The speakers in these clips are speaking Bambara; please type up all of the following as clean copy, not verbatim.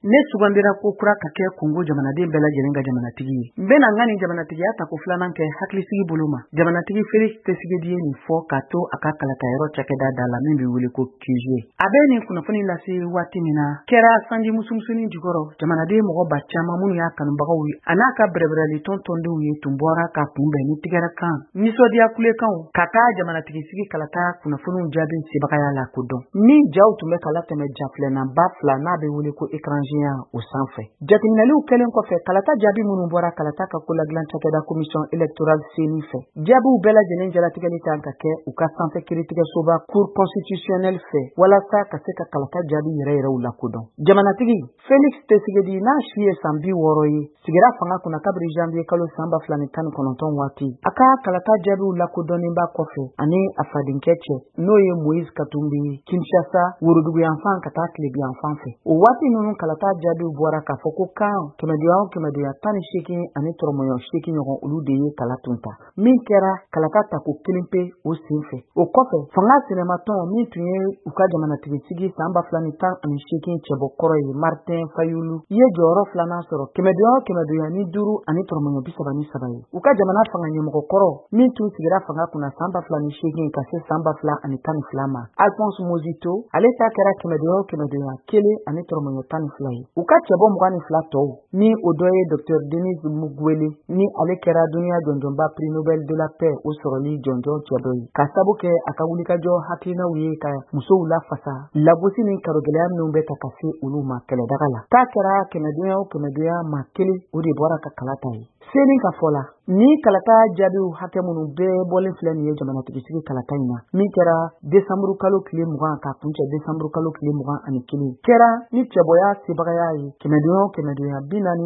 ne sugandira ko kura ka kɛ Kongo jamanaden bɛɛ lajɛlen ka jamanatigi ye. N bɛna n ka nin jamanatigiya ta ko filanan kɛ hakilisigi bolo ma. Jamanatigi Felix Tshisekedi ye nin fɔ k'a to a ka kalatayɔrɔ cakɛda da la min bɛ wele ko QG. A bɛ nin kunnafoni lase waati min na kɛra sanji musumusunin jukɔrɔ jamanaden mɔgɔ ba caman minnu y'a kanubagaw ye a n'a ka bɛrɛbɛrɛli tɔntɔndenw ye tun bɔra ka kunbɛn ni tigɛrɛ kan nisɔndiya kulekanw ka taa jamanatigi sigi kalata kunnafoniw jaabi sebagaya la ko dɔn. Ni jaw tun bɛ kala tɛmɛ jafilɛnaba fila n'a bɛ wele ko étranger o sanfɛ. Jateminɛliw kɛlen kɔfɛ kalata jaabi minnu bɔra kalata ka koladilan cakɛda commission électorale CENI fɛ. Jaabiw bɛɛ lajɛlen jalatigɛli kan ka kɛ u ka sanfɛ kiiritigɛsoba cour constitutionnelle fɛ walasa ka se ka kalata jaabi yɛrɛw lakodɔn. Jamanatigi Felix Tshisekedi n'a si ye san 60 ye sigira fanga kunna kabiri janvier kalo san 2019 waati. A ka kalata jaabiw lakodɔnnenba kɔfɛ ani a fadenkɛ cɛ n'o ye Moïse Katumbi Kinshasa Woroduguyanfan ka taa Tilebiyanfan fɛ. O waati ninnu kalata jaabiw bɔra k'a fɔ ko kan kɛmɛdonya 18 ani tɔrɔmɔɲɔ 8 ɲɔgɔn olu de ye kala tunta. Min kɛra kalata tako kelen pe o senfɛ. O kɔfɛ fanga sɛnɛmatɔn min tun ye u ka jamanatigi sigi san 2018 cɛbɔ kɔrɔ ye Martin Fayulu ye jɔyɔrɔ filanan sɔrɔ kɛmɛdonya ni 5 ani tɔrɔmɔɲɔ 33 ye. U ka jamana fanga ɲɛmɔgɔ kɔrɔ min tun sigira fanga kunna san 2008 ka se san 2012 ma. Alphonse Mozito ale ta kɛra kɛmɛdonya 1 ani tɔrɔmɔɲɔ 12 ye. U ka cɛbɔ 22 tɔw ni o dɔ ye Dr Denis Mukwege ni ale kɛra duniya jɔnjɔnba prix Nobel de la paix o sɔrɔli jɔnjɔn cɛ dɔ ye. Ka sabu kɛ a ka wulikajɔ hakilinaw ye ka musow lafasa lagosi ni karogɛlɛya minnu bɛ ta ka se olu ma kɛlɛdaga la. Ta kɛra kɛmɛdonya ma 1 o de bɔra ka kalata ye. CENI ka fɔ la ni kalata jaabiw hakɛ minnu bɛɛ bɔlen filɛ nin ye jamanatigi sigi kalata in na min kɛra décembre kalo tile 20 ka kuncɛ décembre kalo tile 21 kɛra ni cɛbɔya sebagaya ye kɛmɛdonya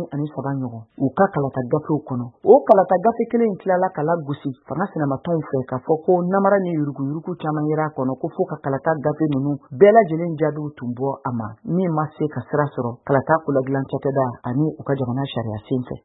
43 ɲɔgɔn u ka kalata gafew kɔnɔ. O kalata gafe kelen tilala kala gosi fanga sɛnɛmatɔnw fɛ k'a fɔ ko namara ni yuruguyurugu caman yera kɔnɔ ko fo ka kalata gafe ninnu bɛɛ lajɛlen jaabiw tun bɔ a ma min ma se ka sira sɔrɔ kalata koladilan cakɛda ani u ka jamana sariya sen fɛ.